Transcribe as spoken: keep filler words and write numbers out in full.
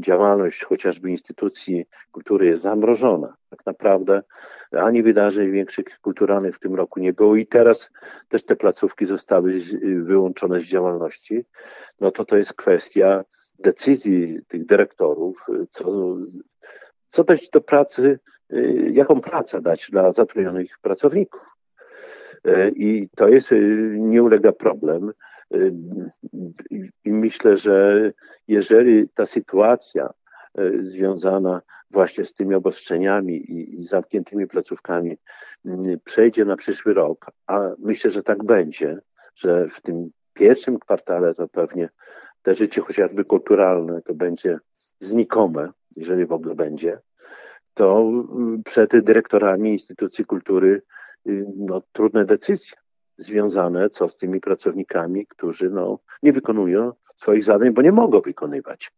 działalność chociażby instytucji kultury jest zamrożona. Tak naprawdę ani wydarzeń większych kulturalnych w tym roku nie było i teraz też te placówki zostały wyłączone z działalności, no to to jest kwestia decyzji tych dyrektorów, co, co dać do pracy, jaką pracę dać dla zatrudnionych pracowników. I to jest, nie ulega problem. I myślę, że jeżeli ta sytuacja związana właśnie z tymi obostrzeniami i, i zamkniętymi placówkami przejdzie na przyszły rok, a myślę, że tak będzie, że w tym pierwszym kwartale to pewnie te życie chociażby kulturalne to będzie znikome, jeżeli w ogóle będzie, to przed dyrektorami instytucji kultury no, trudne decyzje związane co z tymi pracownikami, którzy no, nie wykonują swoich zadań, bo nie mogą wykonywać.